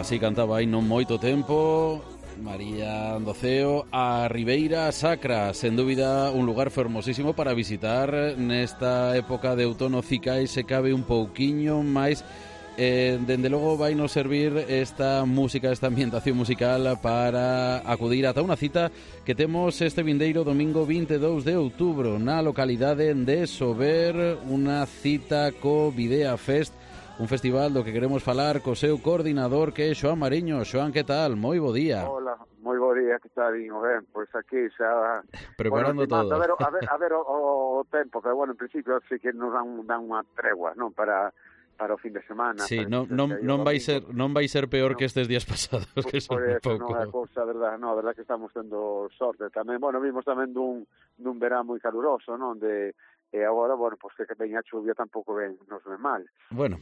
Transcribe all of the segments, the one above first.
Así cantaba hai non moito tempo María Andoceo, a Ribeira Sacra, sen dúbida un lugar fermosísimo para visitar nesta época de outono. Cicai se cabe un pouquiño máis. Dende logo vai nos servir esta música, esta ambientación musical para acudir ata unha cita que temos este vindeiro domingo 22 de outubro na localidade de Sober, unha cita co Videa Fest, un festival do que queremos falar co seu coordinador, que é Xoán Mariño. Xoán, que tal? Moi bo día. Hola, moi bo día, que tal? Ben, pois aquí xa preparando todo. A ver o tempo, pero bueno, en principio sí que nos dan unha tregua, non, para o fin de semana. Sí, non vai ser peor que estes días pasados, que son un pouco. Non é a cousa, verdad, a verdad que estamos tendo sorte tamén. Bueno, vimos tamén dun verán moi caluroso, non, e agora, bueno, pois que veña a chuvia tampouco nos ven mal. Bueno,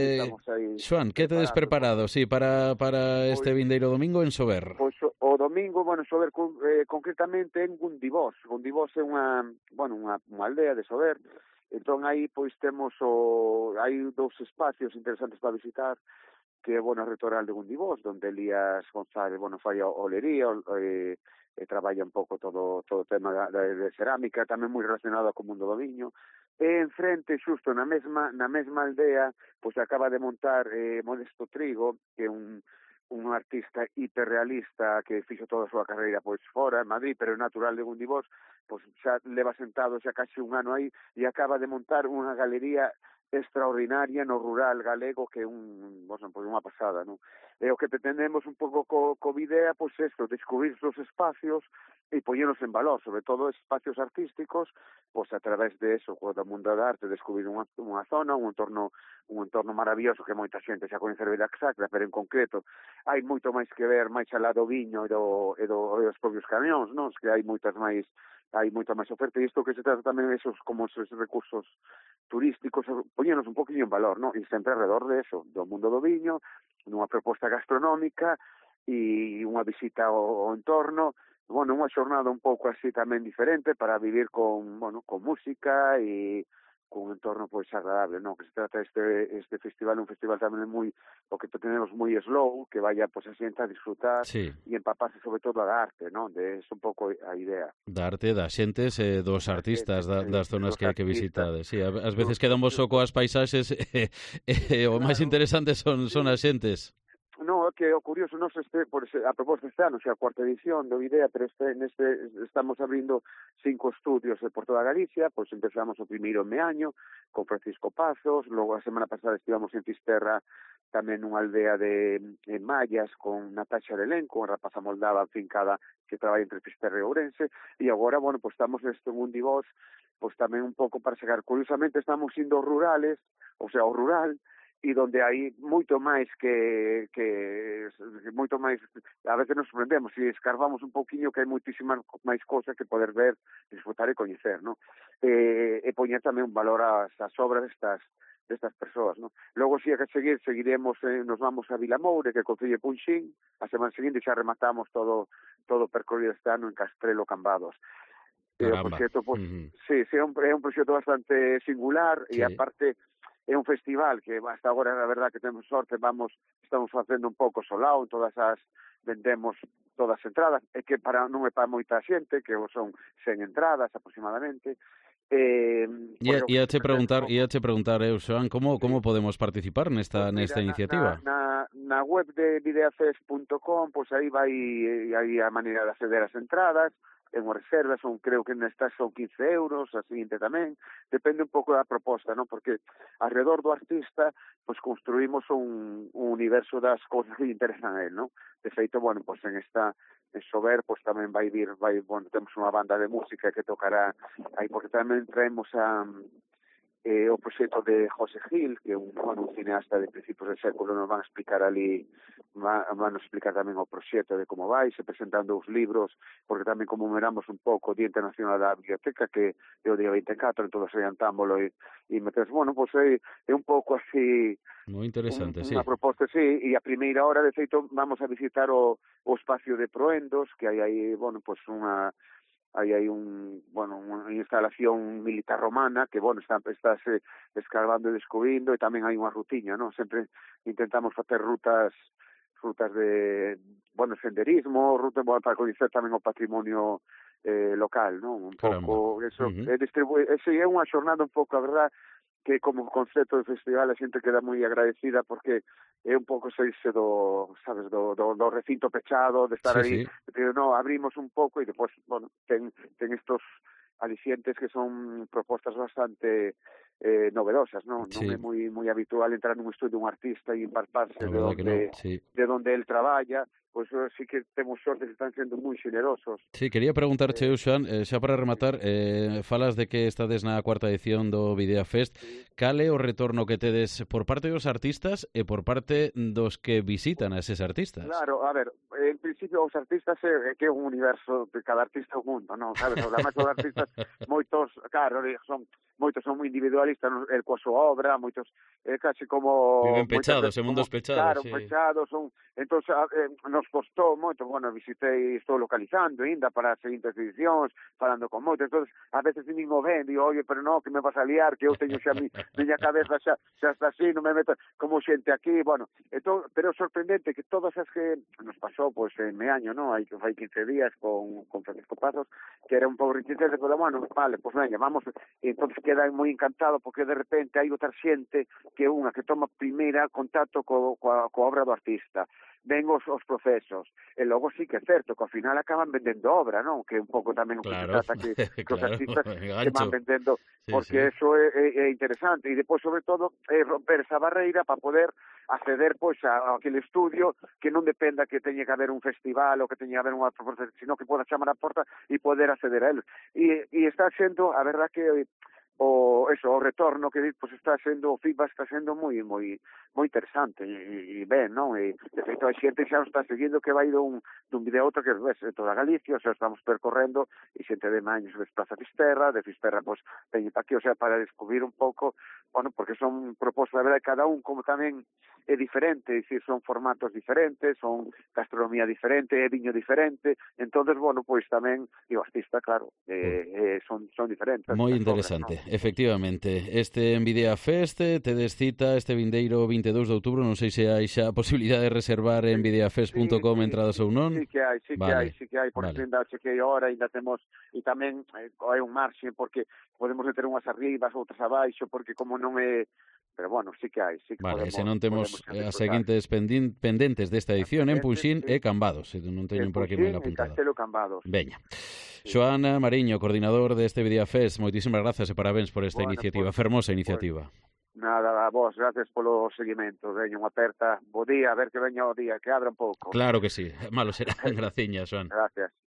Xoán, que tedes preparado, sí, para este vindeiro domingo en Sober? Pois o domingo, bueno, Sober concretamente en Gundivós. Gundivós é unha aldea de Sober. Entón aí pois temos hai dous espacios interesantes para visitar, que é a Retoral de Gundivós, onde Elías González, fai a olería, e traballa un pouco todo o tema de cerámica, tamén moi relacionado co mundo do viño. E enfrente, xusto na mesma aldea, pois acaba de montar Modesto Trigo, que é un artista hiperrealista que fixo toda a súa carreira pois fora, en Madrid, pero é natural de Gundivós, pois xa leva sentado xa casi un ano aí e acaba de montar unha galería extraordinaria no rural galego, que é unha pasada, non? E o que pretendemos un pouco co Videa, pois isto, descubrir os espacios e poñeros en valor, sobre todo espacios artísticos, pois a través de eso, do mundo da arte, descubrir unha zona, un entorno maravilloso que moita xente xa coñece a Videa Sacra, pero en concreto hai moito máis que ver máis alá do viño e dos propios camións, non? Que hai moita máis oferta, e isto que se trata tamén esos recursos turísticos, poñenos un poquinho en valor, non? E sempre alrededor de eso, do mundo do viño, nunha proposta gastronómica e unha visita ao entorno, unha xornada un pouco así tamén diferente para vivir con música e con un entorno pois agradable, non? Que se trata este festival, un festival tamén moi, o que tenemos moi slow, que vaya pois a xente a disfrutar, sí, e empaparse sobre todo da arte, non? De eso un pouco a idea. Da arte, das xentes, dos artistas, das zonas que visitades. Sí, ás veces quedamos só coas paisaxes e o máis interesante son as xentes. No, é que o curioso, a proposta este ano, xa a cuarta edición do Videa, pero estamos abrindo 5 estudios por toda Galicia, pois empezamos o primeiro en Meaño, con Francisco Pazos, logo a semana pasada estivamos en Fisterra, tamén nunha aldea de Mallas, con Natasha de Elenco, unha rapaza moldava fincada que traballa entre Fisterra e Ourense, e agora, pois estamos en Gundivós, pois tamén un pouco para chegar. Curiosamente estamos indo rurales, o sea, ao rural, e donde hai moito máis que moito máis, a veces nos sorprendemos e escarbamos un pouquiño, que hai moitísimas máis cosas que poder ver, disfrutar e coñecer, non? E poñer tamén un valor ás obras destas persoas, non? Logo, si é que seguiremos, nos vamos a Vilamoure, que é Concello de Punxín, a semana seguinte xa rematamos todo o percorrido este ano en Castrelo Cambados. Caramba. O proxecto, sí, é un proxecto bastante singular, e aparte é un festival que hasta agora, a verdad, que temos sorte, estamos facendo un pouco solao, vendemos todas as entradas, e que non é para moita xente, que son 100 entradas aproximadamente. Ia te preguntar, Xoán, como podemos participar nesta iniciativa? Na web de videafest.com, pois aí hai a maneira de acceder ás entradas, en unha reserva, creo que nestas son 15 euros, a seguinte tamén, depende un pouco da proposta, non? Porque alrededor do artista, pois construímos un universo das cousas que lle interesan a él, non? De feito, pois en Sober, pois tamén temos unha banda de música que tocará aí, porque tamén traemos o proxecto de José Gil, que é un cineasta de principios de século, nos van a explicar ali, van a explicar tamén o proxecto de como vai, se presentando os libros, porque tamén conmemoramos un pouco o Día Internacional da Biblioteca, que é o día 24, entón adiantámoslo e metes, pois é un pouco así, moi interesante, sí. Unha proposta, sí, e a primeira hora, de feito, vamos a visitar o espacio de Proendos, que hai aí, pois hai unha instalación militar romana que, estás escarbando e descubrindo, e tamén hai unha rutiña, non? Sempre intentamos facer rutas rutas de, bueno, senderismo, rutas, bueno, para coñecer tamén o patrimonio local, non? Un pouco, eso, é unha xornada un pouco, a verdad, que como concepto de festival a xente queda moi agradecida porque é un pouco saírse do, sabes, do recinto pechado, de estar aí, pero no, abrimos un pouco e depois, bueno, ten estos alicientes que son propostas bastante novedosas, non? Non é moi habitual entrar nun estudio dun artista e empalparse de onde el traballa, pois sí que temos sorte que están sendo moi xenerosos. Sí, quería preguntarche, Xoan, xa para rematar, falas de que estades na cuarta edición do Videa Fest, cal é o retorno que tedes por parte dos artistas e por parte dos que visitan a eses artistas? Claro, a ver, en principio os artistas é que é un universo de cada artista un mundo, non? Sabes, además os artistas moitos, claro, moitos son moi individualistas, el coa súa obra, moitos casi como viven pechados, en mundos pechados, claro, pechados, son, entón nos costou moito, bueno, visitei, estou localizando ainda para as seguintes edicións, falando con moitos, entón a veces nin o ven, digo, oye, pero non, que me vas a liar, que eu teño xa miña cabeza xa está así, non me meto como xente aquí, bueno, entón, pero é sorprendente que todas as que nos pasou, pois, en Meaño, non? Hai 15 días con Francisco Pazos, que era un pouco reticente, pero bueno, vale, pois veña, vamos, e entón queda moi encantado, porque de repente hai outra xente que unha que toma primeira contacto coa obra do artista, ven os procesos, e logo sí que é certo que ao final acaban vendendo obra, non? Que un pouco tamén o que se trata que os artistas que van vendendo, porque eso é interesante, e depois sobre todo é romper esa barreira para poder acceder pois a aquele estudio que non dependa que teña que haber un festival ou que teña que haber unha proposta, sino que poda chamar a porta e poder acceder a él. E está sendo, a verdad que o retorno que pues está sendo, o feedback está sendo moi interesante e ben, non? E de feito a xente xa nos está seguindo que vai dun vídeo a outro que ves toda Galicia, o sea, estamos percorrendo e xente de Maños desplaza a Fisterra, de Fisterra pues teñe pa aquí, o sea, para descubrir un pouco, bueno, porque son propostas, a verdade, cada un como tamén é diferente, é dicir, son formatos diferentes, son gastronomía diferente, é viño diferente, entonces, bueno, pois tamén, e o artista, claro, son diferentes. Moi interesante, obras, ¿no? Efectivamente. Este Videa Fest tedes cita este vindeiro 22 de outubro, non sei se hai xa a posibilidad de reservar en videafest.com entradas ou non. Sí que hai, porque ainda chequei ahora, ainda temos, e tamén hai un marxe, porque podemos meter unhas arribas, outras abaixo, porque como non é, pero bueno, sí que hai, sí que vale, podemos. Se non temos as seguintes pendentes desta edición en Punxín e Cambados, se non teño por aquí mal apuntado. En Castelo Cambados. Veña. Xoan Mariño, coordinador deste Videa Fest, moitísimas grazas e parabéns por esta iniciativa, fermosa iniciativa. Nada, a vos, gracias polo seguimento. Veña unha aperta, bo día, a ver que veña o día, que abra un pouco. Claro que sí, malo será. Graciña, Xoan. Gracias.